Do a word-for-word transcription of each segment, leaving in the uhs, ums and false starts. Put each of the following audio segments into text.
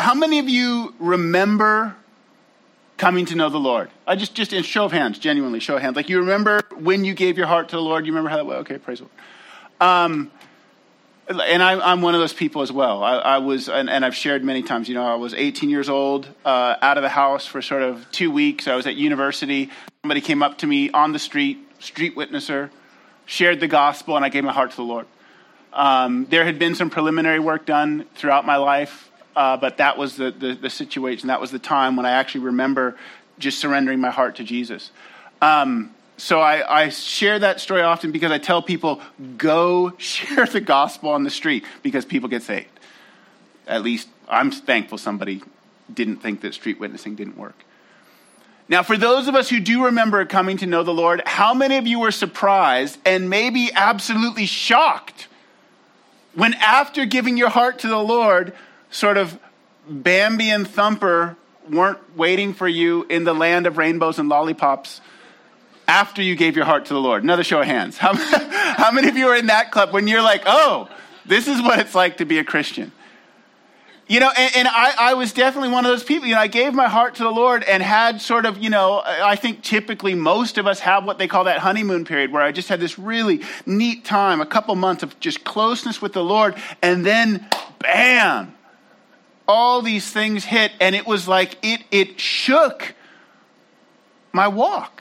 how many of you remember coming to know the Lord? I just, just in show of hands, genuinely show of hands. Like you remember when you gave your heart to the Lord? You remember how that went? Okay, praise the Lord. Um, and I, I'm one of those people as well. I, I was, and, and I've shared many times, you know, I was eighteen years old, uh, out of the house for sort of two weeks. I was at university. Somebody came up to me on the street, street witnesser, shared the gospel, and I gave my heart to the Lord. Um, there had been some preliminary work done throughout my life, uh, but that was the, the, the situation. That was the time when I actually remember just surrendering my heart to Jesus. Um, so I, I share that story often because I tell people, go share the gospel on the street because people get saved. At least I'm thankful somebody didn't think that street witnessing didn't work. Now, for those of us who do remember coming to know the Lord, how many of you were surprised and maybe absolutely shocked when after giving your heart to the Lord, sort of Bambi and Thumper weren't waiting for you in the land of rainbows and lollipops after you gave your heart to the Lord? Another show of hands. How, how many of you are in that club when you're like, oh, this is what it's like to be a Christian? You know, and, and I, I was definitely one of those people. You know, I gave my heart to the Lord and had sort of, you know, I think typically most of us have what they call that honeymoon period where I just had this really neat time, a couple months of just closeness with the Lord. And then, bam, all these things hit. And it was like it it shook my walk.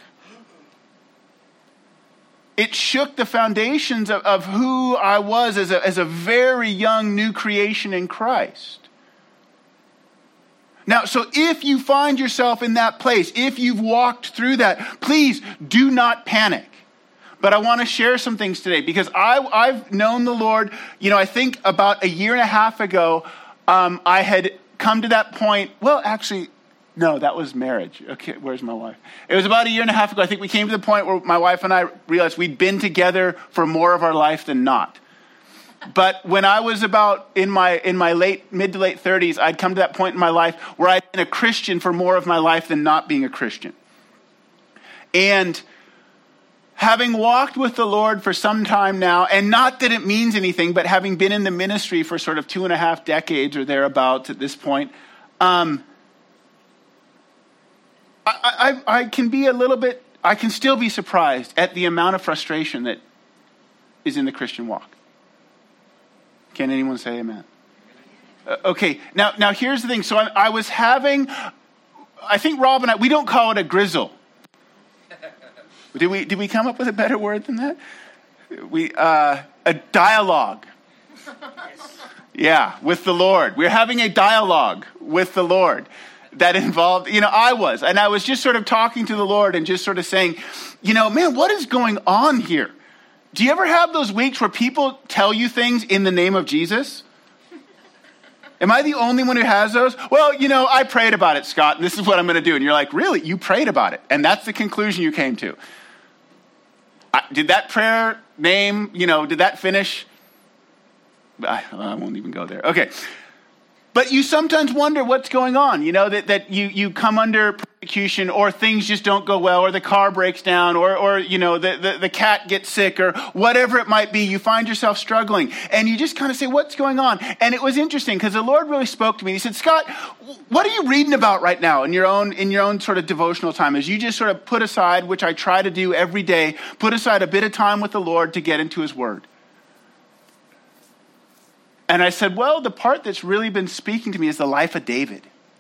It shook the foundations of, of who I was as a, as a very young new creation in Christ. Now, so if you find yourself in that place, if you've walked through that, please do not panic. But I want to share some things today because I, I've known the Lord, you know, I think about a year and a half ago, um, I had come to that point. Well, actually, no, that was marriage. Okay, where's my wife? It was about a year and a half ago. I think we came to the point where my wife and I realized we'd been together for more of our life than not. But when I was about in my in my late mid to late thirties, I'd come to that point in my life where I'd been a Christian for more of my life than not being a Christian. And having walked with the Lord for some time now, and not that it means anything, but having been in the ministry for sort of two and a half decades or thereabouts at this point, um, I, I, I can be a little bit, I can still be surprised at the amount of frustration that is in the Christian walk. Can anyone say amen? Uh, okay, now now here's the thing. So I, I was having, I think Rob and I, we don't call it a grizzle. Did we did we come up with a better word than that? We uh, a dialogue. Yeah, with the Lord. We're having a dialogue with the Lord that involved, you know, I was. And I was just sort of talking to the Lord and just sort of saying, you know, man, what is going on here? Do you ever have those weeks where people tell you things in the name of Jesus? Am I the only one who has those? Well, you know, I prayed about it, Scott, and this is what I'm going to do. And you're like, really? You prayed about it? And that's the conclusion you came to. I, did that prayer name, you know, did that finish? I, I won't even go there. Okay. But you sometimes wonder what's going on, you know, that, that you, you come under persecution or things just don't go well or the car breaks down or, or you know, the, the, the cat gets sick or whatever it might be. You find yourself struggling and you just kind of say, what's going on? And it was interesting because the Lord really spoke to me. He said, Scott, what are you reading about right now in your own in your own sort of devotional time as you just sort of put aside, which I try to do every day, put aside a bit of time with the Lord to get into his word? And I said, well, the part that's really been speaking to me is the life of David.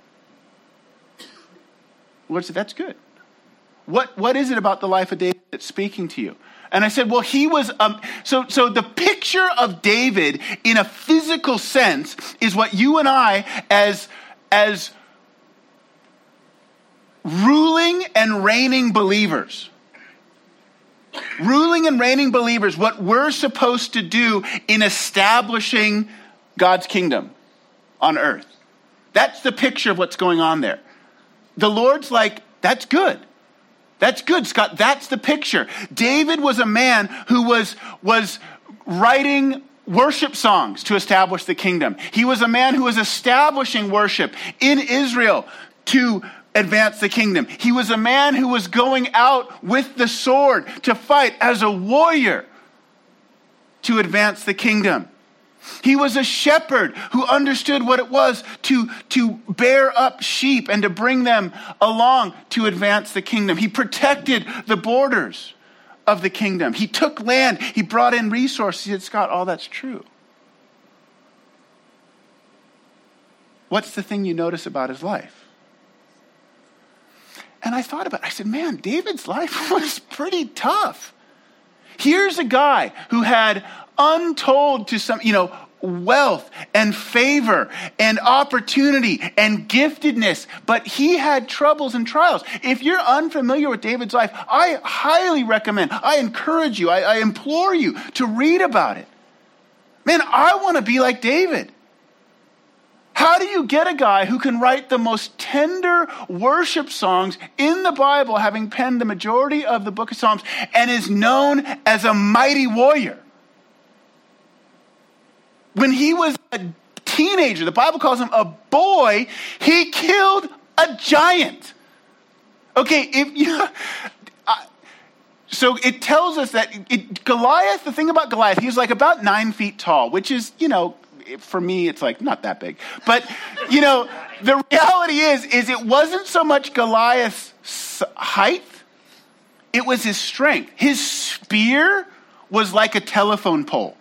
Lord said, that's good. What, what is it about the life of David that's speaking to you? And I said, well, he was, um, so, so the picture of David in a physical sense is what you and I as, as ruling and reigning believers, ruling and reigning believers, what we're supposed to do in establishing God's kingdom on earth. That's the picture of what's going on there. The Lord's like, that's good. That's good, Scott. That's the picture. David was a man who was, was writing worship songs to establish the kingdom. He was a man who was establishing worship in Israel to advance the kingdom. He was a man who was going out with the sword to fight as a warrior to advance the kingdom. He was a shepherd who understood what it was to, to bear up sheep and to bring them along to advance the kingdom. He protected the borders of the kingdom. He took land. He brought in resources. He said, Scott, all that's true. What's the thing you notice about his life? And I thought about it. I said, man, David's life was pretty tough. Here's a guy who had untold to some, you know, wealth and favor and opportunity and giftedness, but he had troubles and trials. If you're unfamiliar with David's life, I highly recommend, I encourage you, I, I implore you to read about it. Man, I want to be like David. How do you get a guy who can write the most tender worship songs in the Bible, having penned the majority of the book of Psalms, and is known as a mighty warrior? When he was a teenager, the Bible calls him a boy, he killed a giant. Okay, if you... I, so it tells us that it, Goliath, the thing about Goliath, he was like about nine feet tall, which is, you know, for me, it's like not that big. But, you know, the reality is, is it wasn't so much Goliath's height, it was his strength. His spear was like a telephone pole.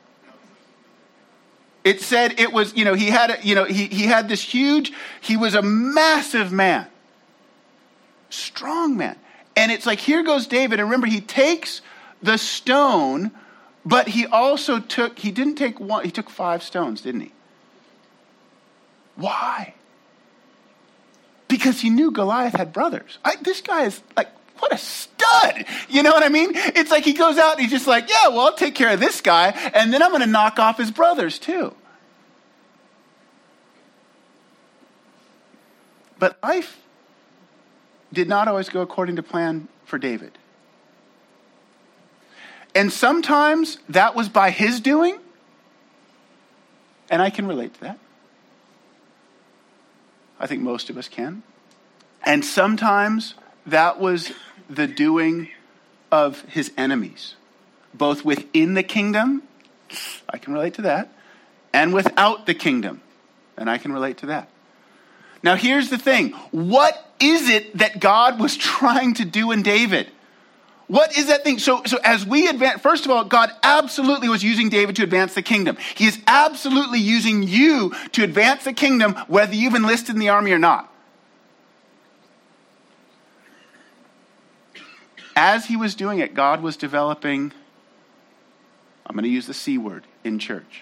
It said it was, you know, he had, a, you know, he, he had this huge, he was a massive man. Strong man. And it's like, here goes David. And remember, he takes the stone, but he also took, he didn't take one, he took five stones, didn't he? Why? Because he knew Goliath had brothers. I, this guy is like, what a stud. You know what I mean? It's like he goes out and he's just like, yeah, well, I'll take care of this guy, and then I'm going to knock off his brothers too. But life did not always go according to plan for David. And sometimes that was by his doing, and I can relate to that. I think most of us can. And sometimes that was the doing of his enemies, both within the kingdom, I can relate to that, and without the kingdom, and I can relate to that. Now here's the thing. What is it that God was trying to do in David? What is that thing? So, so as we advance, first of all, God absolutely was using David to advance the kingdom. He is absolutely using you to advance the kingdom, whether you've enlisted in the army or not. As he was doing it, God was developing, I'm going to use the C word, in church.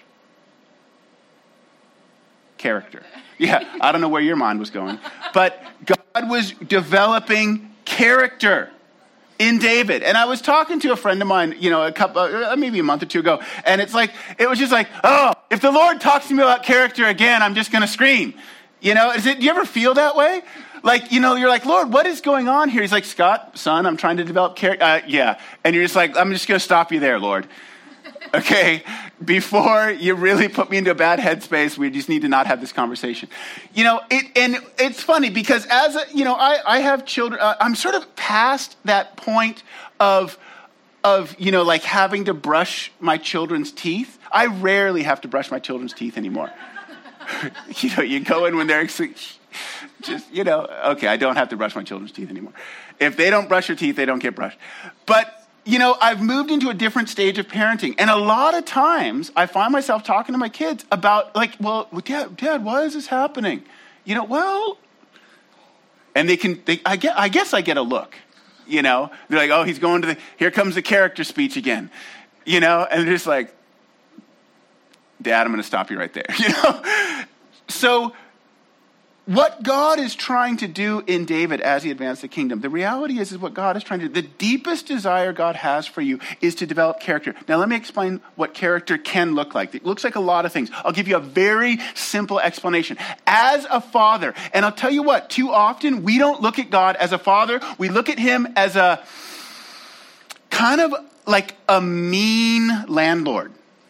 Character. Yeah, I don't know where your mind was going. But God was developing character in David. And I was talking to a friend of mine, you know, a couple, uh, maybe a month or two ago, and it's like, it was just like, oh, if the Lord talks to me about character again, I'm just going to scream. You know, is it, do you ever feel that way? Like, you know, you're like, Lord, what is going on here? He's like, Scott, son, I'm trying to develop character. Uh, yeah. And you're just like, I'm just going to stop you there, Lord. Okay, before you really put me into a bad headspace, we just need to not have this conversation. You know, it, and it's funny because as a, you know, I, I have children. Uh, I'm sort of past that point of, of, you know, like having to brush my children's teeth. I rarely have to brush my children's teeth anymore. You know, you go in when they're just, you know, okay, I don't have to brush my children's teeth anymore. If they don't brush their teeth, they don't get brushed. But you know, I've moved into a different stage of parenting. And a lot of times I find myself talking to my kids about like, well, dad, dad, why is this happening? You know, well, and they can, they, I get, I guess I get a look, you know, they're like, oh, he's going to the, here comes the character speech again, you know, and they're just like, Dad, I'm going to stop you right there, you know? So what God is trying to do in David as he advanced the kingdom, the reality is, is what God is trying to do. The deepest desire God has for you is to develop character. Now, let me explain what character can look like. It looks like a lot of things. I'll give you a very simple explanation. As a father, and I'll tell you what, too often we don't look at God as a father. We look at him as a kind of like a mean landlord.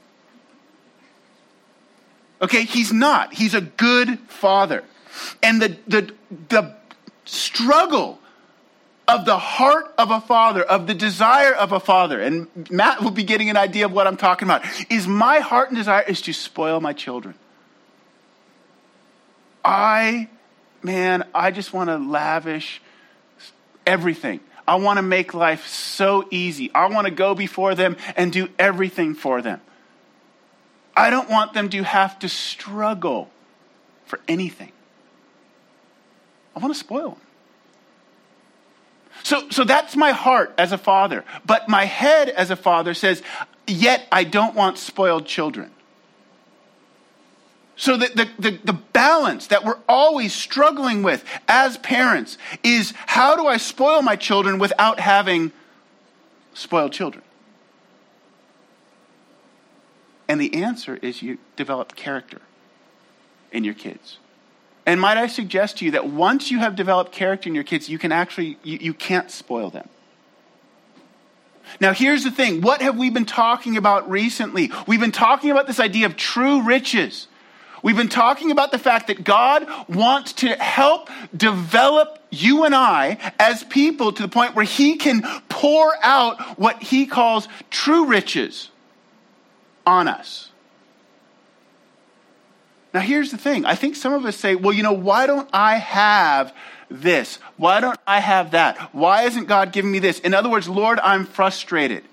Okay, he's not. He's a good father. And the, the the struggle of the heart of a father, of the desire of a father, and Matt will be getting an idea of what I'm talking about, is my heart and desire is to spoil my children. I, man, I just want to lavish everything. I want to make life so easy. I want to go before them and do everything for them. I don't want them to have to struggle for anything. I want to spoil them. So, so that's my heart as a father. But my head as a father says, yet I don't want spoiled children. So the, the, the, the balance that we're always struggling with as parents is, how do I spoil my children without having spoiled children? And the answer is you develop character in your kids. And might I suggest to you that once you have developed character in your kids, you can actually, you, you can't spoil them. Now, here's the thing. What have we been talking about recently? We've been talking about this idea of true riches. We've been talking about the fact that God wants to help develop you and I as people to the point where he can pour out what he calls true riches on us. Now, here's the thing. I think some of us say, well, you know, why don't I have this? Why don't I have that? Why isn't God giving me this? In other words, Lord, I'm frustrated.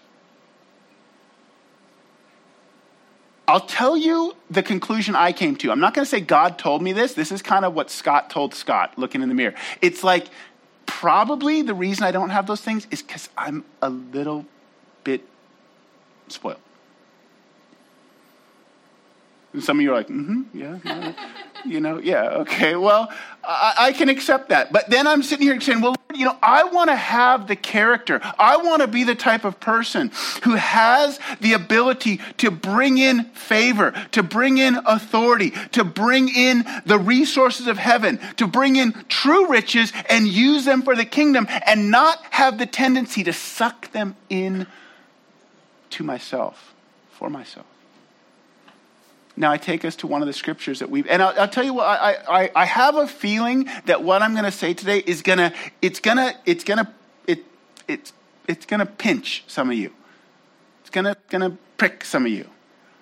I'll tell you the conclusion I came to. I'm not going to say God told me this. This is kind of what Scott told Scott looking in the mirror. It's like, probably the reason I don't have those things is because I'm a little bit spoiled. And some of you are like, mm-hmm, yeah, yeah, you know, yeah, okay, well, I, I can accept that. But then I'm sitting here saying, well, Lord, you know, I want to have the character. I want to be the type of person who has the ability to bring in favor, to bring in authority, to bring in the resources of heaven, to bring in true riches and use them for the kingdom and not have the tendency to suck them in to myself, for myself. Now, I take us to one of the scriptures that we've, and I'll, I'll tell you what, I, I, I have a feeling that what I'm going to say today is going to, it's going to, it's going to, it, it's, it's going to pinch some of you. It's going to, going to prick some of you.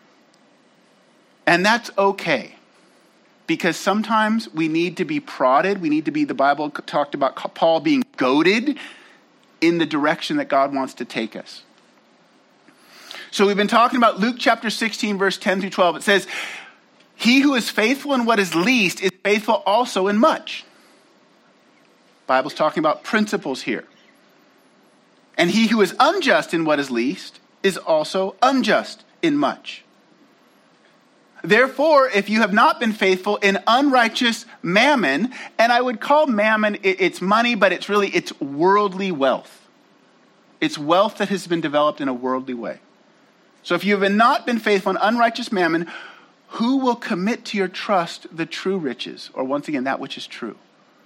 And that's okay. Because sometimes we need to be prodded. We need to be, the Bible talked about Paul being goaded in the direction that God wants to take us. So we've been talking about Luke chapter sixteen, verse ten through twelve. It says, he who is faithful in what is least is faithful also in much. The Bible's talking about principles here. And he who is unjust in what is least is also unjust in much. Therefore, if you have not been faithful in unrighteous mammon, and I would call mammon, it's money, but it's really, it's worldly wealth. It's wealth that has been developed in a worldly way. So if you have not been faithful in unrighteous mammon, who will commit to your trust the true riches? Or once again, that which is true.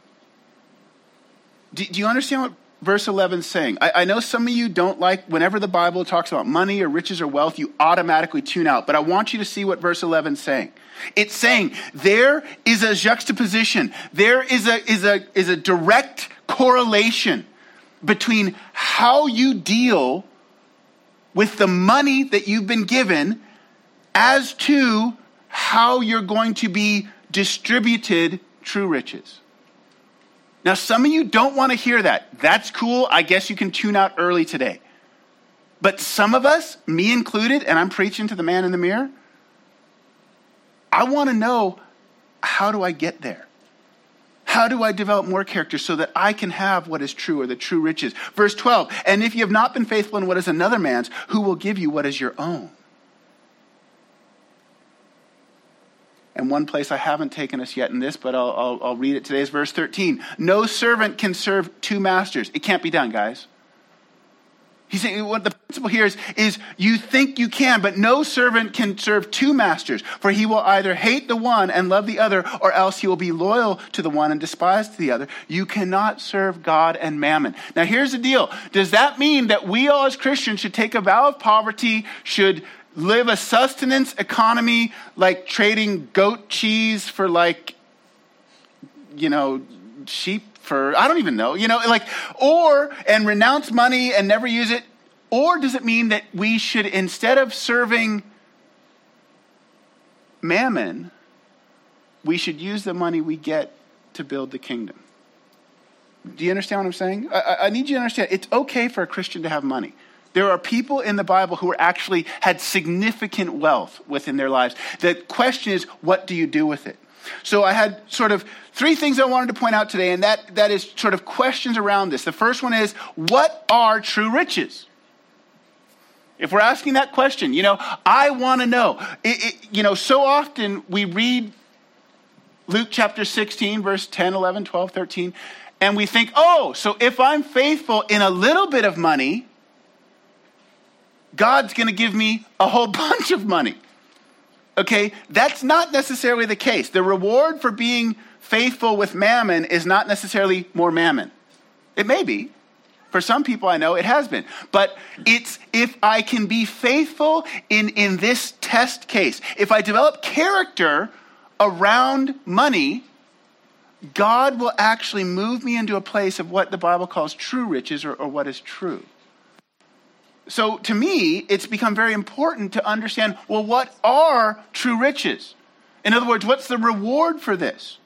Do, do you understand what verse eleven is saying? I, I know some of you don't like, whenever the Bible talks about money or riches or wealth, you automatically tune out. But I want you to see what verse eleven is saying. It's saying there is a juxtaposition. There is a, is a, is a direct correlation between how you deal with the money that you've been given as to how you're going to be distributed true riches. Now, some of you don't want to hear that. That's cool. I guess you can tune out early today. But some of us, me included, and I'm preaching to the man in the mirror, I want to know, how do I get there? How do I develop more character so that I can have what is true, or the true riches? Verse twelve, and if you have not been faithful in what is another man's, who will give you what is your own? And one place I haven't taken us yet in this, but I'll, I'll, I'll read it today, is verse thirteen. No servant can serve two masters. It can't be done, guys. He's saying what the principle here is, is you think you can, but no servant can serve two masters, for he will either hate the one and love the other, or else he will be loyal to the one and despise the other. You cannot serve God and mammon. Now here's the deal. Does that mean that we all as Christians should take a vow of poverty, should live a sustenance economy, like trading goat cheese for like, you know, sheep for, I don't even know, you know, like, or, and renounce money and never use it? Or does it mean that we should, instead of serving mammon, we should use the money we get to build the kingdom? Do you understand what I'm saying? I, I need you to understand, it's okay for a Christian to have money. There are people in the Bible who are actually had significant wealth within their lives. The question is, what do you do with it? So I had sort of three things I wanted to point out today, and that, that is sort of questions around this. The first one is, what are true riches? If we're asking that question, you know, I want to know. It, it, you know, so often we read Luke chapter sixteen, verse ten, eleven, twelve, thirteen, and we think, oh, so if I'm faithful in a little bit of money, God's going to give me a whole bunch of money. Okay, that's not necessarily the case. The reward for being faithful with mammon is not necessarily more mammon. It may be. For some people I know it has been. But it's if I can be faithful in, in this test case, if I develop character around money, God will actually move me into a place of what the Bible calls true riches, or, or what is true. So to me, it's become very important to understand, well, what are true riches? In other words, what's the reward for this?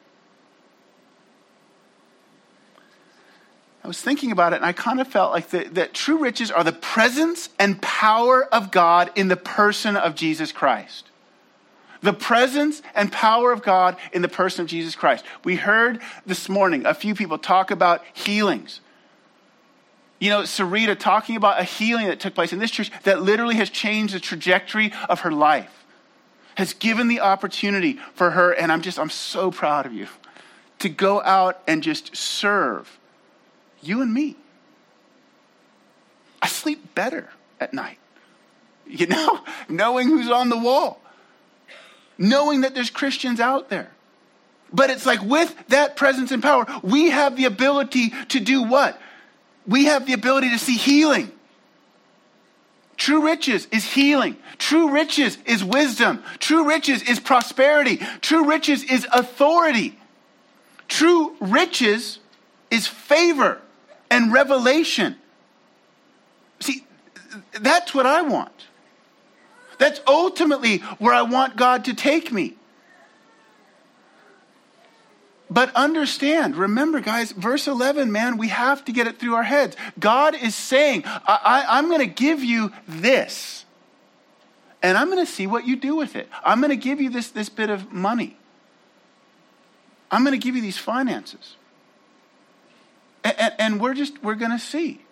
I was thinking about it, and I kind of felt like the, that true riches are the presence and power of God in the person of Jesus Christ. The presence and power of God in the person of Jesus Christ. We heard this morning a few people talk about healings. You know, Sarita talking about a healing that took place in this church that literally has changed the trajectory of her life, has given the opportunity for her, and I'm just, I'm so proud of you, to go out and just serve you and me. I sleep better at night, you know, knowing who's on the wall, knowing that there's Christians out there. But it's like with that presence and power, we have the ability to do what? We have the ability to see healing. True riches is healing. True riches is wisdom. True riches is prosperity. True riches is authority. True riches is favor and revelation. See, that's what I want. That's ultimately where I want God to take me. But understand, remember guys, verse eleven, man, we have to get it through our heads. God is saying, I, I, I'm going to give you this, and I'm going to see what you do with it. I'm going to give you this, this bit of money. I'm going to give you these finances. And, and, and we're just, we're going to see.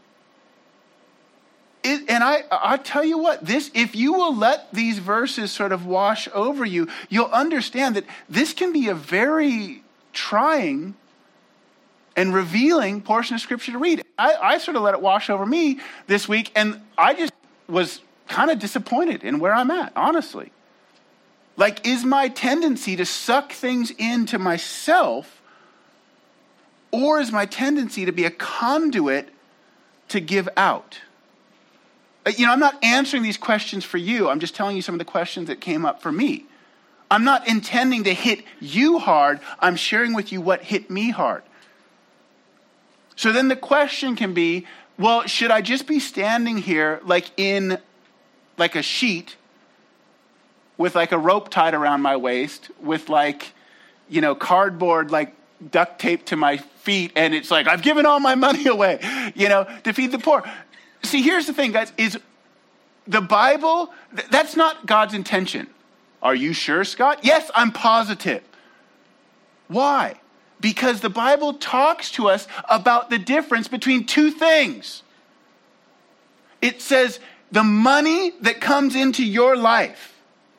It, and I, I tell you what, this, if you will let these verses sort of wash over you, you'll understand that this can be a very trying and revealing portion of scripture to read. I, I sort of let it wash over me this week, and I just was kind of disappointed in where I'm at, honestly. Like, is my tendency to suck things into myself, or is my tendency to be a conduit to give out? You know, I'm not answering these questions for you. I'm just telling you some of the questions that came up for me. I'm not intending to hit you hard. I'm sharing with you what hit me hard. So then the question can be, well, should I just be standing here like in like a sheet with like a rope tied around my waist with like, you know, cardboard like duct tape to my feet, and it's like, I've given all my money away, you know, to feed the poor. See, here's the thing, guys, is the Bible, th- that's not God's intention. Are you sure, Scott? Yes, I'm positive. Why? Because the Bible talks to us about the difference between two things. It says the money that comes into your life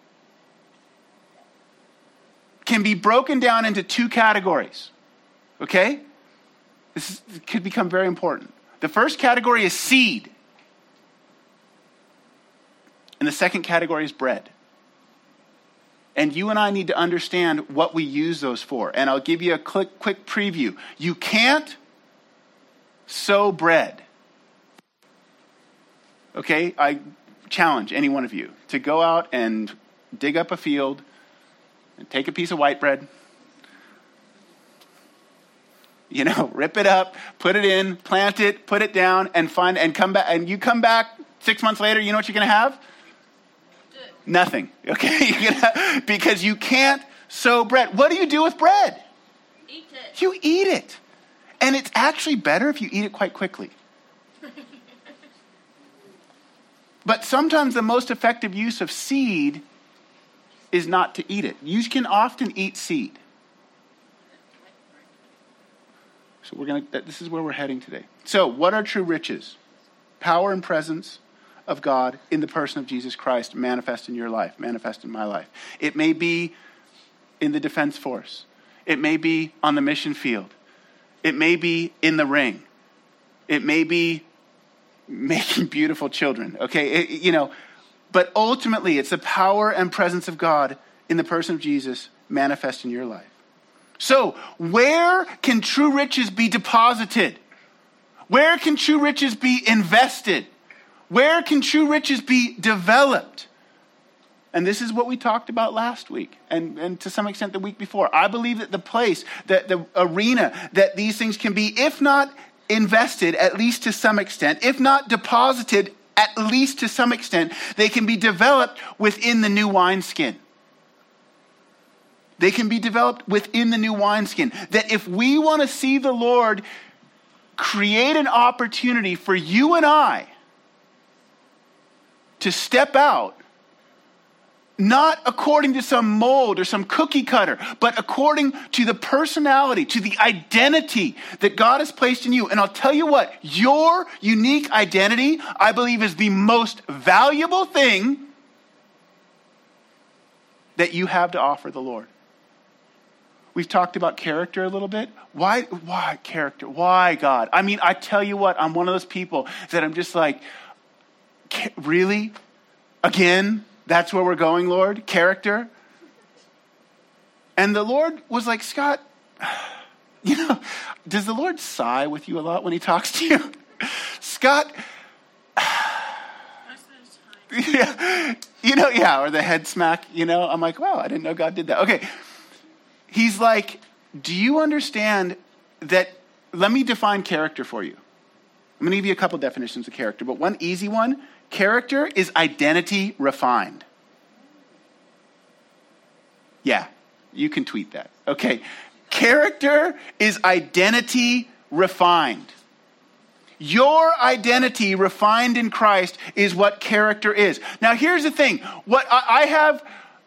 can be broken down into two categories. Okay? This is, could become very important. The first category is seed. And the second category is bread. And you and I need to understand what we use those for. And I'll give you a quick, quick preview. You can't sow bread. Okay? I challenge any one of you to go out and dig up a field and take a piece of white bread You know, rip it up, put it in, plant it, put it down, and find and come back. And you come back six months later, you know what you're going to have? Good. Nothing. Okay, you're gonna, because you can't sow bread. What do you do with bread? Eat it. You eat it, and it's actually better if you eat it quite quickly. But sometimes the most effective use of seed is not to eat it. You can often eat seed. So we're going to, this is where we're heading today. So what are true riches? Power and presence of God in the person of Jesus Christ manifest in your life, manifest in my life. It may be in the defense force. It may be on the mission field. It may be in the ring. It may be making beautiful children, okay? It, you know, but ultimately it's the power and presence of God in the person of Jesus manifest in your life. So where can true riches be deposited? Where can true riches be invested? Where can true riches be developed? And this is what we talked about last week and, and to some extent the week before. I believe that the place, that the arena that these things can be, if not invested, at least to some extent, if not deposited, at least to some extent, they can be developed within the new wineskin. They can be developed within the new wineskin. That if we want to see the Lord create an opportunity for you and I to step out, not according to some mold or some cookie cutter, but according to the personality, to the identity that God has placed in you. And I'll tell you what, your unique identity, I believe, is the most valuable thing that you have to offer the Lord. We've talked about character a little bit. Why, why character? Why God? I mean, I tell you what, I'm one of those people that I'm just like, really? Again? That's where we're going, Lord? Character? And the Lord was like, Scott, you know, does the Lord sigh with you a lot when he talks to you? Scott, yeah, you know, yeah, or the head smack, you know, I'm like, wow, I didn't know God did that. Okay. He's like, do you understand that, let me define character for you. I'm going to give you a couple definitions of character, but one easy one, character is identity refined. Yeah, you can tweet that. Okay. Character is identity refined. Your identity refined in Christ is what character is. Now, here's the thing. What I, I have,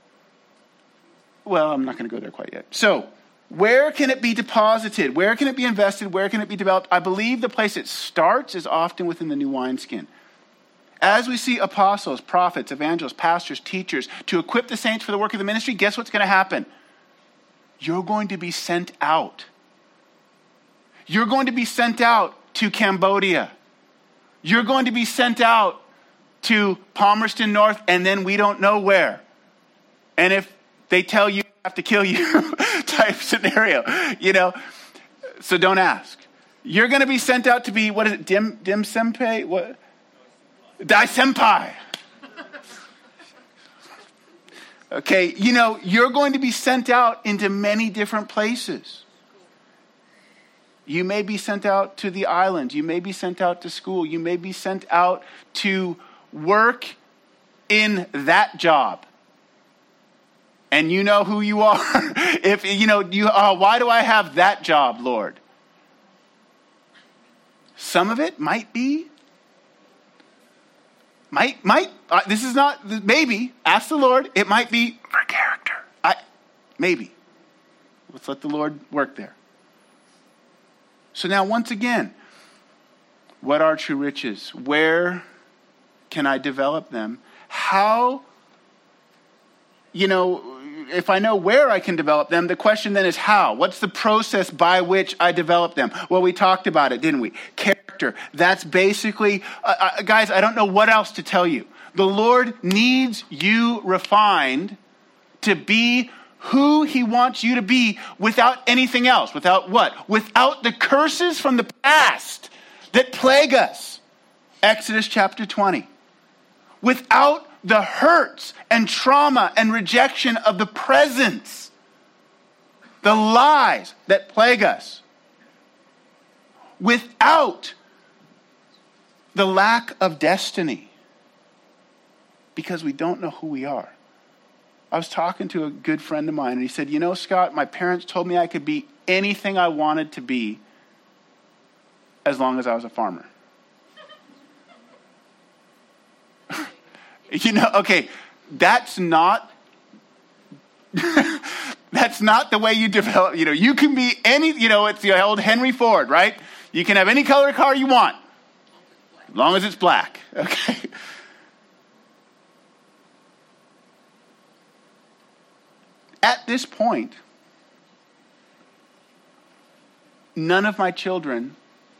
well, I'm not going to go there quite yet. So, where can it be deposited? Where can it be invested? Where can it be developed? I believe the place it starts is often within the new wineskin. As we see apostles, prophets, evangelists, pastors, teachers, to equip the saints for the work of the ministry, guess what's going to happen? You're going to be sent out. You're going to be sent out to Cambodia. You're going to be sent out to Palmerston North, and then we don't know where. And if they tell you, have to kill you type scenario, you know, so don't ask. You're going to be sent out to be, what is it, dim, dim senpai? What? Dai senpai. Okay, you know, you're going to be sent out into many different places. You may be sent out to the island. You may be sent out to school. You may be sent out to work in that job. And you know who you are. If you know, you, uh, why do I have that job, Lord? Some of it might be, might, might, uh, this is not, maybe, ask the Lord, it might be for character. I, maybe. Let's let the Lord work there. So now, once again, what are true riches? Where can I develop them? How, you know, if I know where I can develop them, the question then is how? What's the process by which I develop them? Well, we talked about it, didn't we? Character. That's basically, uh, uh, guys, I don't know what else to tell you. The Lord needs you refined to be who he wants you to be without anything else. Without what? Without the curses from the past that plague us. Exodus chapter twenty. Without the hurts and trauma and rejection of the present. The lies that plague us. without the lack of destiny, because we don't know who we are. I was talking to a good friend of mine, and he said, you know, Scott, my parents told me I could be anything I wanted to be as long as I was a farmer. You know, okay, that's not that's not the way you develop. You know, you can be any, you know, it's the old Henry Ford, right? You can have any color car you want, as long as it's black, okay? At this point, none of my children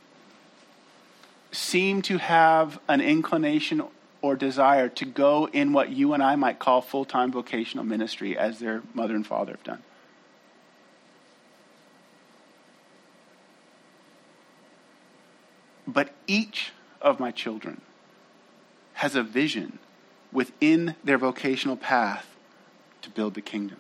seem to have an inclination or desire to go in what you and I might call full-time vocational ministry as their mother and father have done. But each of my children has a vision within their vocational path to build the kingdom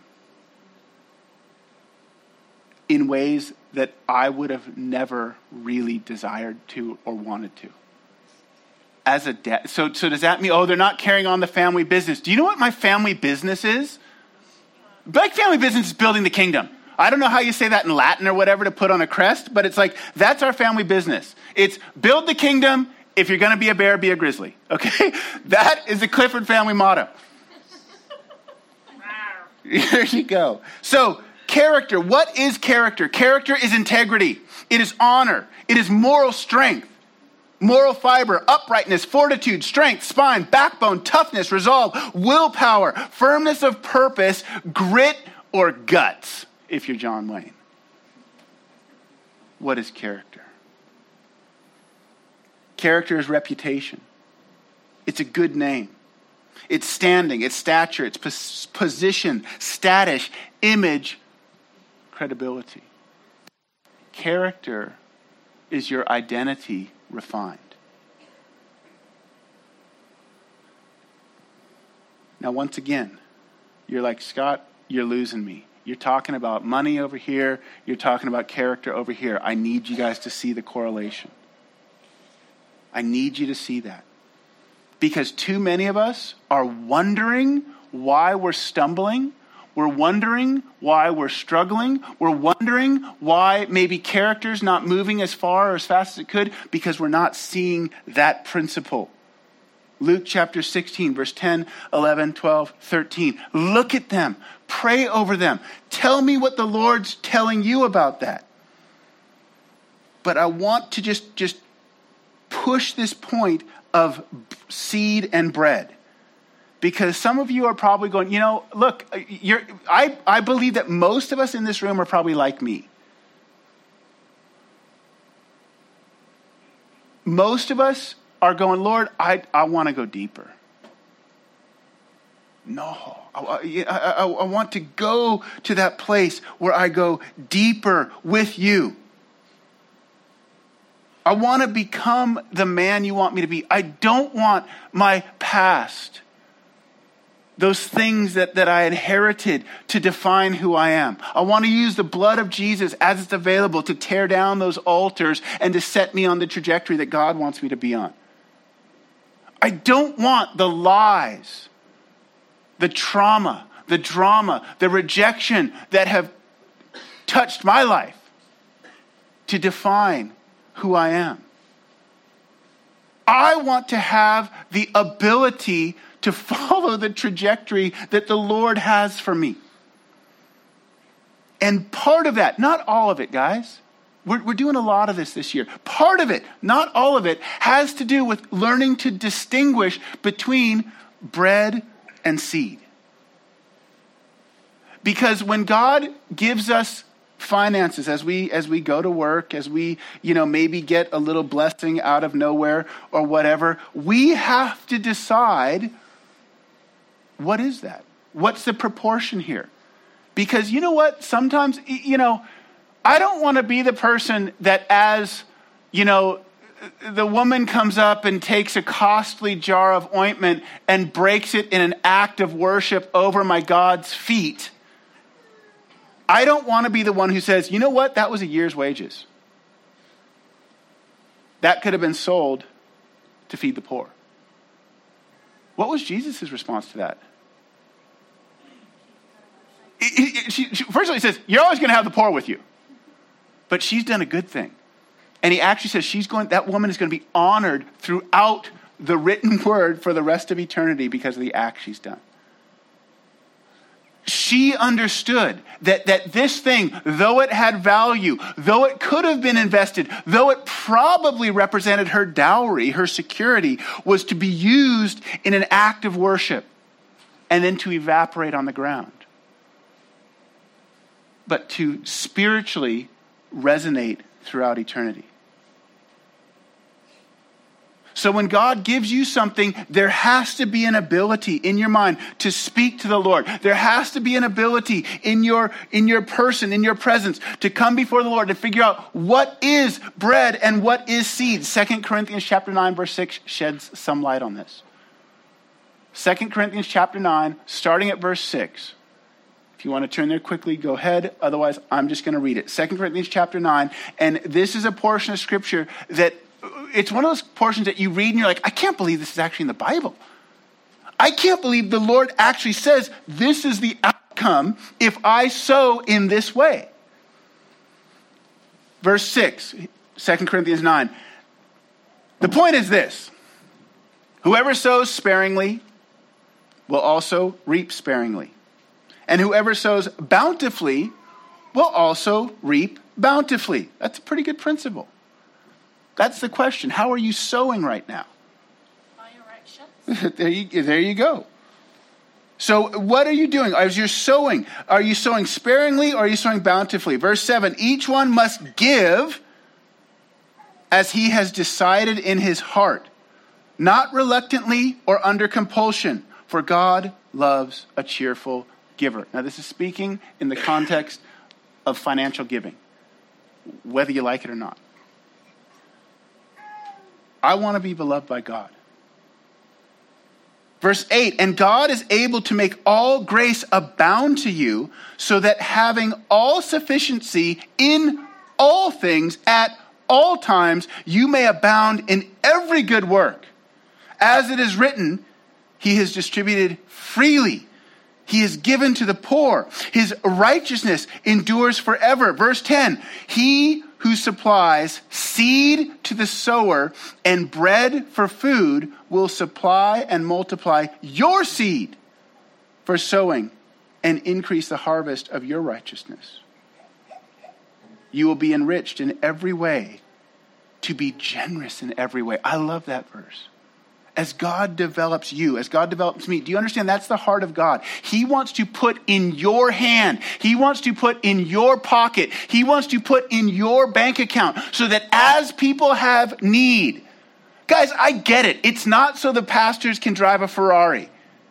in ways that I would have never really desired to or wanted to. As a dad, so so does that mean, oh, they're not carrying on the family business? Do you know what my family business is? My family business is building the kingdom. I don't know how you say that in Latin or whatever to put on a crest, but it's like, that's our family business. It's build the kingdom. If you're going to be a bear, be a grizzly. Okay? That is the Clifford family motto. There you go. So, character. What is character? Character is integrity. It is honor. It is moral strength. Moral fiber, uprightness, fortitude, strength, spine, backbone, toughness, resolve, willpower, firmness of purpose, grit, or guts, if you're John Wayne. What is character? Character is reputation. It's a good name. It's standing, it's stature, it's pos- position, status, image, credibility. Character is your identity refined. Now, once again, you're like, Scott, you're losing me. You're talking about money over here. You're talking about character over here. I need you guys to see the correlation. I need you to see that. Because too many of us are wondering why we're stumbling. We're wondering why we're struggling. We're wondering why maybe character's not moving as far or as fast as it could, because we're not seeing that principle. Luke chapter sixteen, verse ten, eleven, twelve, thirteen. Look at them. Pray over them. Tell me what the Lord's telling you about that. But I want to just, just push this point of seed and bread. Because some of you are probably going, you know, look, you're, I, I believe that most of us in this room are probably like me. Most of us are going, Lord, I, I want to go deeper. No, I, I, I, I want to go to that place where I go deeper with you. I want to become the man you want me to be. I don't want my past, those things that, that I inherited, to define who I am. I want to use the blood of Jesus as it's available to tear down those altars and to set me on the trajectory that God wants me to be on. I don't want the lies, the trauma, the drama, the rejection that have touched my life to define who I am. I want to have the ability to follow the trajectory that the Lord has for me. And part of that, not all of it, guys. We're, we're doing a lot of this this year. Part of it, not all of it, has to do with learning to distinguish between bread and seed. Because when God gives us finances, as we as we go to work, as we, you know, maybe get a little blessing out of nowhere or whatever, we have to decide, what is that? What's the proportion here? Because you know what? Sometimes, you know, I don't want to be the person that, as, you know, the woman comes up and takes a costly jar of ointment and breaks it in an act of worship over my God's feet. I don't want to be the one who says, you know what? That was a year's wages. that could have been sold to feed the poor. What was Jesus' response to that? He, he, she, she, first of all, he says, you're always going to have the poor with you. But she's done a good thing. And he actually says she's going, that woman is going to be honored throughout the written word for the rest of eternity because of the act she's done. She understood that, that this thing, though it had value, though it could have been invested, though it probably represented her dowry, her security, was to be used in an act of worship and then to evaporate on the ground. But to spiritually resonate throughout eternity. So when God gives you something, there has to be an ability in your mind to speak to the Lord. There has to be an ability in your, in your person, in your presence, to come before the Lord, to figure out what is bread and what is seed. Second Corinthians chapter nine, verse six sheds some light on this. Second Corinthians chapter nine, starting at verse six. If you want to turn there quickly, go ahead. Otherwise, I'm just going to read it. Second Corinthians chapter nine. And this is a portion of scripture that it's one of those portions that you read and you're like, I can't believe this is actually in the Bible. I can't believe the Lord actually says this is the outcome if I sow in this way. Verse six, Second Corinthians nine. The point is this. Whoever sows sparingly will also reap sparingly. And whoever sows bountifully will also reap bountifully. That's a pretty good principle. That's the question. How are you sowing right now? By your actions. there, you, there you go. So what are you doing? As you're sowing, are you sowing sparingly or are you sowing bountifully? Verse seven, each one must give as he has decided in his heart, not reluctantly or under compulsion, for God loves a cheerful giver. Now this is speaking in the context of financial giving, whether you like it or not. I want to be beloved by God. Verse eight, and God is able to make all grace abound to you, so that having all sufficiency in all things at all times, you may abound in every good work. As it is written, he has distributed freely. He is given to the poor. His righteousness endures forever. Verse ten, he who supplies seed to the sower and bread for food will supply and multiply your seed for sowing and increase the harvest of your righteousness. You will be enriched in every way to be generous in every way. I love that verse. As God develops you, as God develops me, do you understand that's the heart of God? He wants to put in your hand. He wants to put in your pocket. He wants to put in your bank account so that as people have need, guys, I get it. It's not so the pastors can drive a Ferrari.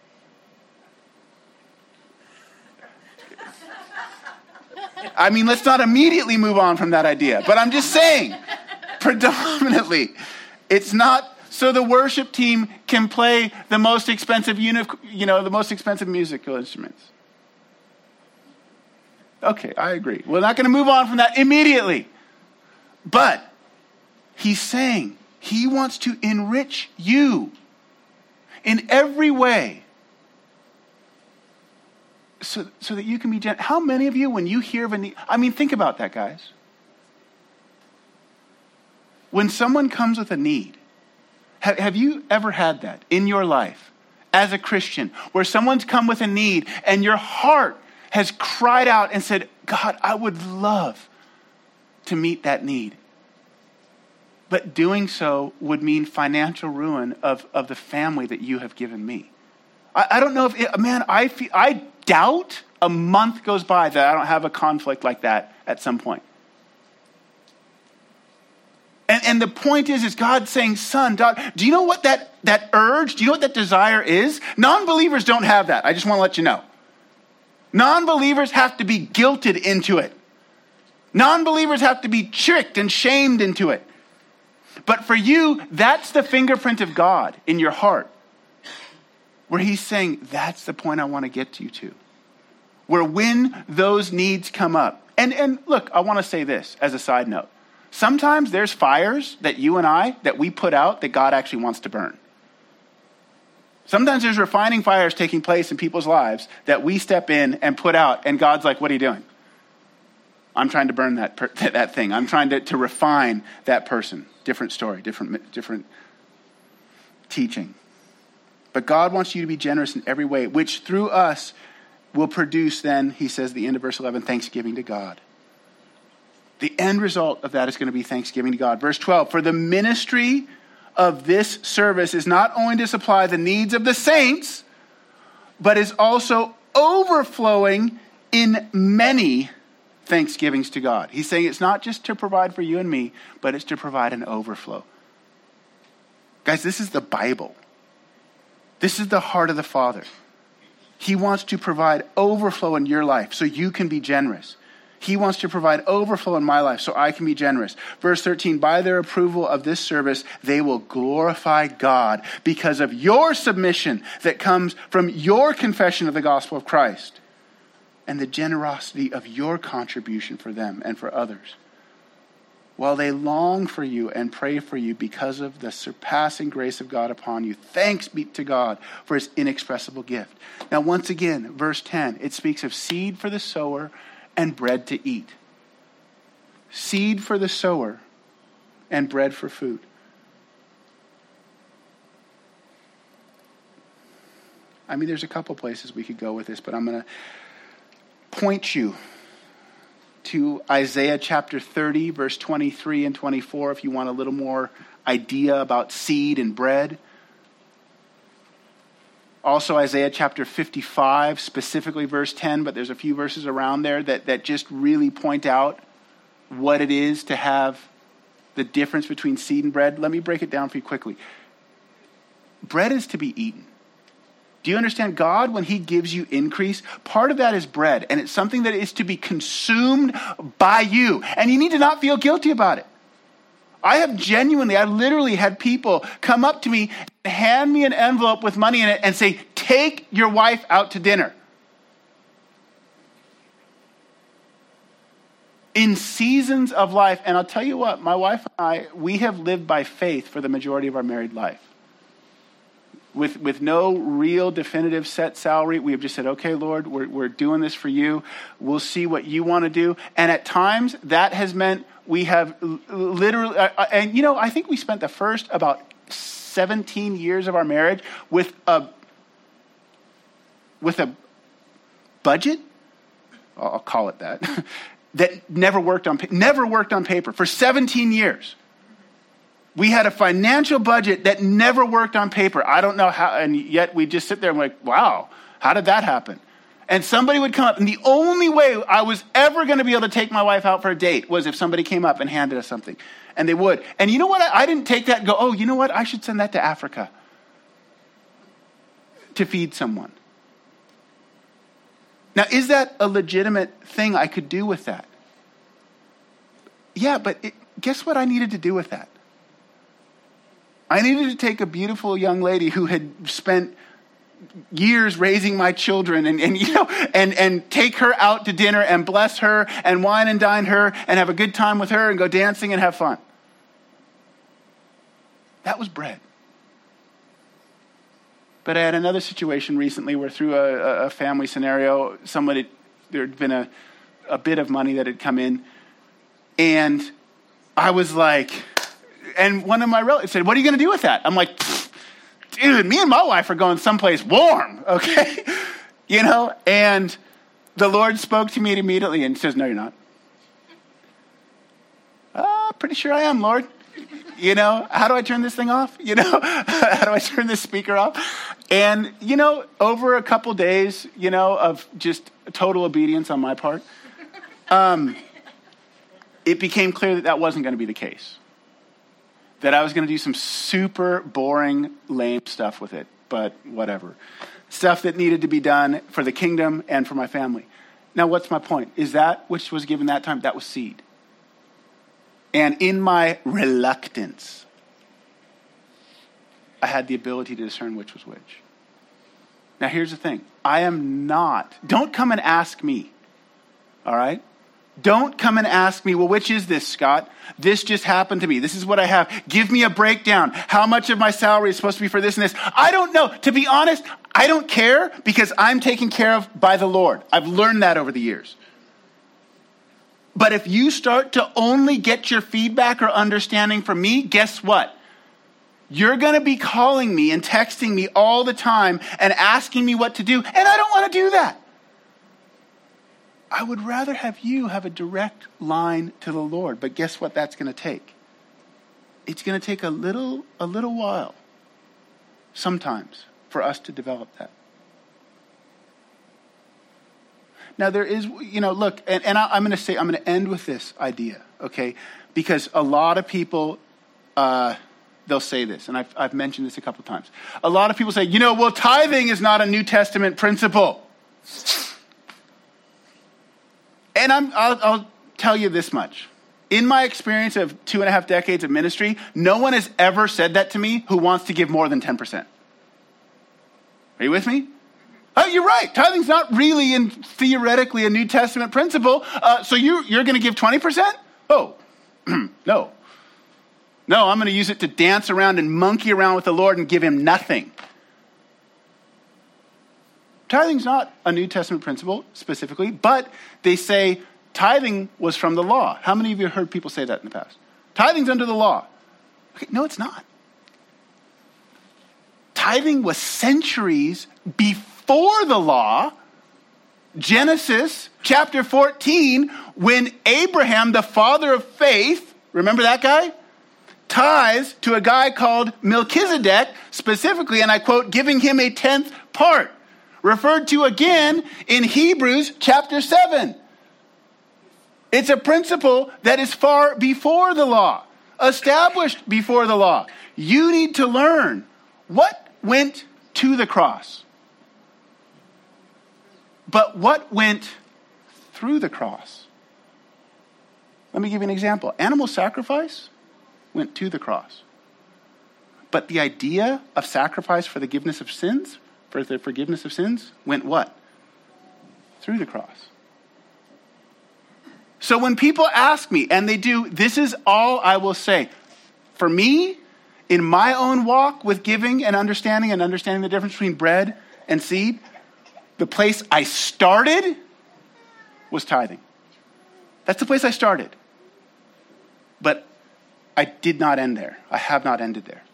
I mean, let's not immediately move on from that idea, but I'm just saying, predominantly, it's not so the worship team can play the most expensive, uni- you know, the most expensive musical instruments. Okay, I agree. We're not going to move on from that immediately. But he's saying he wants to enrich you in every way so, so that you can be gen- How many of you, when you hear of a need, I mean, think about that, guys. When someone comes with a need, have you ever had that in your life as a Christian where someone's come with a need and your heart has cried out and said, God, I would love to meet that need. But doing so would mean financial ruin of, of the family that you have given me. I, I don't know if, it, man, I feel, I doubt a month goes by that I don't have a conflict like that at some point. And, and the point is, is God saying, son, daughter, do you know what that, that urge, do you know what that desire is? Non-believers don't have that. I just want to let you know. Non-believers have to be guilted into it. Non-believers have to be tricked and shamed into it. But for you, that's the fingerprint of God in your heart, where he's saying, that's the point I want to get you to. Where when those needs come up, and, and look, I want to say this as a side note. Sometimes there's fires that you and I, that we put out that God actually wants to burn. Sometimes there's refining fires taking place in people's lives that we step in and put out, and God's like, what are you doing? I'm trying to burn that per- that thing. I'm trying to, to refine that person. Different story, different different teaching. But God wants you to be generous in every way, which through us will produce then, he says, the end of verse eleven, thanksgiving to God. The end result of that is going to be thanksgiving to God. Verse twelve, for the ministry of this service is not only to supply the needs of the saints, but is also overflowing in many thanksgivings to God. He's saying it's not just to provide for you and me, but it's to provide an overflow. Guys, this is the Bible. This is the heart of the Father. He wants to provide overflow in your life so you can be generous. He wants to provide overflow in my life so I can be generous. Verse thirteen, by their approval of this service, they will glorify God because of your submission that comes from your confession of the gospel of Christ and the generosity of your contribution for them and for others. While they long for you and pray for you because of the surpassing grace of God upon you, thanks be to God for his inexpressible gift. Now, once again, verse ten, it speaks of seed for the sower and bread to eat. Seed for the sower and bread for food. I mean, there's a couple places we could go with this, but I'm going to point you to Isaiah chapter thirty, verse twenty-three and twenty-four, if you want a little more idea about seed and bread. Also Isaiah chapter fifty-five, specifically verse ten, but there's a few verses around there that, that just really point out what it is to have the difference between seed and bread. Let me break it down for you quickly. Bread is to be eaten. Do you understand? God, when he gives you increase, part of that is bread, and it's something that is to be consumed by you. And you need to not feel guilty about it. I have genuinely, I literally had people come up to me, hand me an envelope with money in it and say, take your wife out to dinner. In seasons of life, and I'll tell you what, my wife and I, we have lived by faith for the majority of our married life. With with no real definitive set salary, we have just said, okay, Lord, we're we're doing this for you. We'll see what you want to do. And at times, that has meant we have literally, uh, and you know, I think we spent the first about seventeen years of our marriage with a with a budget, I'll call it that, that never worked on never worked on paper for seventeen years. We had a financial budget that never worked on paper. I don't know how, and yet we just sit there and we're like, wow, how did that happen? And somebody would come up, and the only way I was ever going to be able to take my wife out for a date was if somebody came up and handed us something. And they would. And you know what? I, I didn't take that and go, oh, you know what? I should send that to Africa to feed someone. Now, is that a legitimate thing I could do with that? Yeah, but it, guess what I needed to do with that? I needed to take a beautiful young lady who had spent years raising my children and, and you know, and, and take her out to dinner and bless her and wine and dine her and have a good time with her and go dancing and have fun. That was bread. But I had another situation recently where through a, a family scenario, somebody, there had been a, a bit of money that had come in, and I was like, and one of my relatives said, what are you going to do with that? I'm like, dude, me and my wife are going someplace warm, okay? You know, and the Lord spoke to me immediately and says, no, you're not. Uh, pretty sure I am, Lord. You know, how do I turn this thing off? You know, how do I turn this speaker off? And, you know, over a couple days, you know, of just total obedience on my part, um, it became clear that that wasn't going to be the case. That I was going to do some super boring, lame stuff with it, but whatever. Stuff that needed to be done for the kingdom and for my family. Now, what's my point? Is that which was given that time, that was seed. And in my reluctance, I had the ability to discern which was which. Now, here's the thing. I am not, don't come and ask me, all right? Don't come and ask me, well, which is this, Scott? This just happened to me. This is what I have. Give me a breakdown. How much of my salary is supposed to be for this and this? I don't know. To be honest, I don't care because I'm taken care of by the Lord. I've learned that over the years. But if you start to only get your feedback or understanding from me, guess what? You're going to be calling me and texting me all the time and asking me what to do. And I don't want to do that. I would rather have you have a direct line to the Lord. But guess what that's going to take? It's going to take a little, a little while, sometimes, for us to develop that. Now there is, you know, look, and, and I, I'm going to say, I'm going to end with this idea, okay? Because a lot of people, uh, they'll say this, and I've, I've mentioned this a couple times. A lot of people say, you know, well, tithing is not a New Testament principle. And I'm, I'll, I'll tell you this much. In my experience of two and a half decades of ministry, no one has ever said that to me who wants to give more than ten percent. Are you with me? Oh, you're right. Tithing's not really and theoretically a New Testament principle. Uh, so you, you're going to give twenty percent? Oh, no. No, I'm going to use it to dance around and monkey around with the Lord and give him nothing. Tithing's not a New Testament principle specifically, but they say tithing was from the law. How many of you heard people say that in the past? Tithing's under the law. Okay, no, it's not. Tithing was centuries before the law. Genesis chapter fourteen, when Abraham, the father of faith, remember that guy? Tithes to a guy called Melchizedek, specifically, and I quote, giving him a tenth part. Referred to again in Hebrews chapter seven. It's a principle that is far before the law, established before the law. You need to learn what went to the cross, but what went through the cross. Let me give you an example. Animal sacrifice went to the cross. But the idea of sacrifice for the forgiveness of sins, for the forgiveness of sins, went what? Through the cross. So when people ask me, and they do, this is all I will say. For me, in my own walk with giving and understanding and understanding the difference between bread and seed, the place I started was tithing. That's the place I started. But I did not end there. I have not ended there.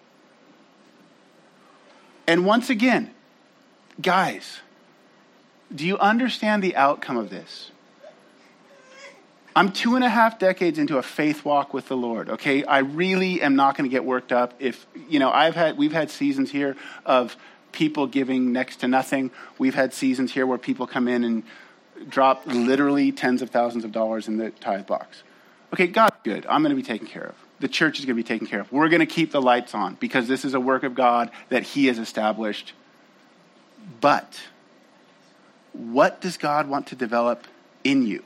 And once again, guys, do you understand the outcome of this? I'm two and a half decades into a faith walk with the Lord, okay? I really am not going to get worked up if, you know, I've had, we've had seasons here of people giving next to nothing. We've had seasons here where people come in and drop literally tens of thousands of dollars in the tithe box. Okay, God's good. I'm going to be taken care of. The church is going to be taken care of. We're going to keep the lights on because this is a work of God that he has established. But what does God want to develop in you?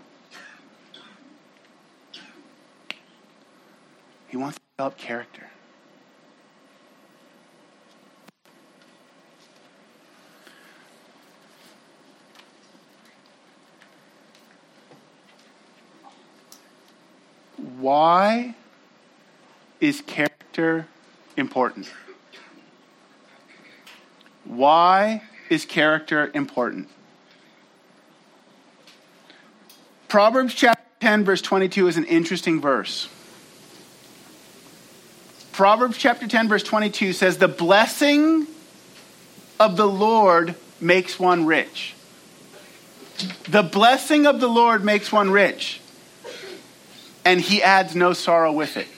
He wants to develop character. Why is character important? Why is character important? Proverbs chapter ten, verse twenty-two is an interesting verse. Proverbs chapter ten, verse twenty-two says, the blessing of the Lord makes one rich. The blessing of the Lord makes one rich, and he adds no sorrow with it.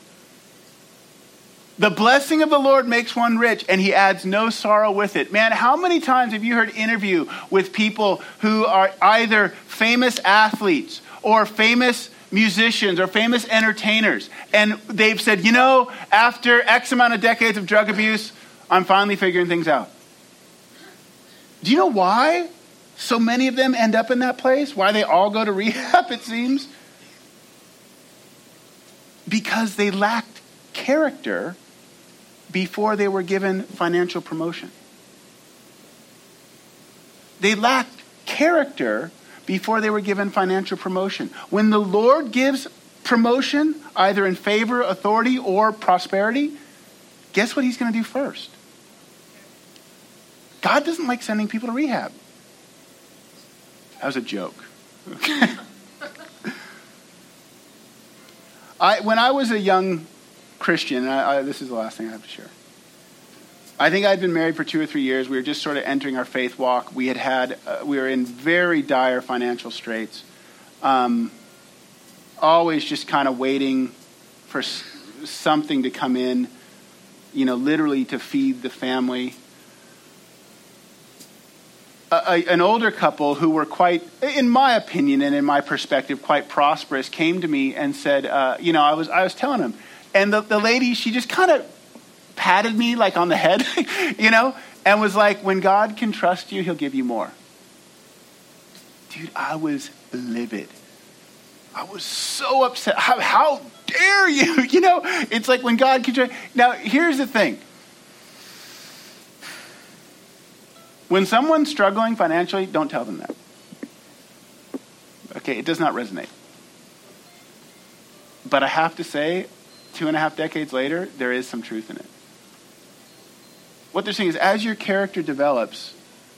The blessing of the Lord makes one rich, and he adds no sorrow with it. Man, how many times have you heard interview with people who are either famous athletes or famous musicians or famous entertainers, and they've said, you know, after X amount of decades of drug abuse, I'm finally figuring things out. Do you know why so many of them end up in that place? Why they all go to rehab, it seems? Because they lacked character before they were given financial promotion. They lacked character before they were given financial promotion. When the Lord gives promotion, either in favor, authority, or prosperity, guess what he's going to do first? God doesn't like sending people to rehab. That was a joke. Okay. I, when I was a young Christian, and I, I, this is the last thing I have to share. I think I'd been married for two or three years. We were just sort of entering our faith walk. We had had, uh, we were in very dire financial straits. Um, always just kind of waiting for s- something to come in, you know, literally to feed the family. A, a, an older couple who were quite, in my opinion and in my perspective, quite prosperous, came to me and said, uh, you know, I was I was telling them, and the, the lady, she just kind of patted me like on the head, you know, and was like, when God can trust you, he'll give you more. Dude, I was livid. I was so upset. How, how dare you? You know, it's like when God can trust. Now, here's the thing. When someone's struggling financially, don't tell them that. Okay, it does not resonate. But I have to say, two and a half decades later, there is some truth in it. What they're saying is, as your character develops,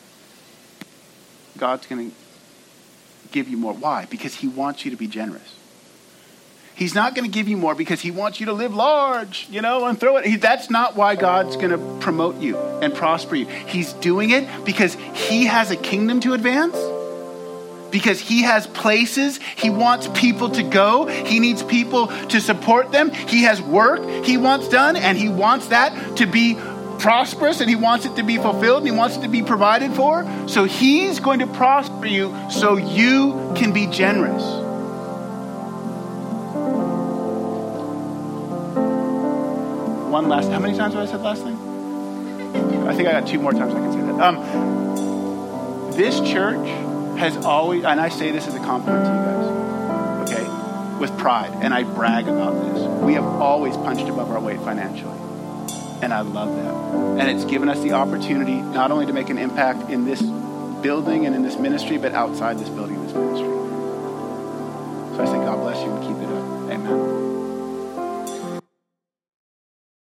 God's going to give you more. Why? Because he wants you to be generous. He's not going to give you more because he wants you to live large, you know, and throw it. He, that's not why God's going to promote you and prosper you. He's doing it because he has a kingdom to advance, because he has places he wants people to go. He needs people to support them. He has work he wants done, and he wants that to be prosperous, and he wants it to be fulfilled, and he wants it to be provided for. So he's going to prosper you so you can be generous. One last, how many times have I said last thing? I think I got two more times I can say that. Um, this church has always, and I say this as a compliment to you guys, okay, with pride, and I brag about this. We have always punched above our weight financially. And I love that. And it's given us the opportunity not only to make an impact in this building and in this ministry, but outside this building and this ministry. So I say God bless you and keep it up. Amen.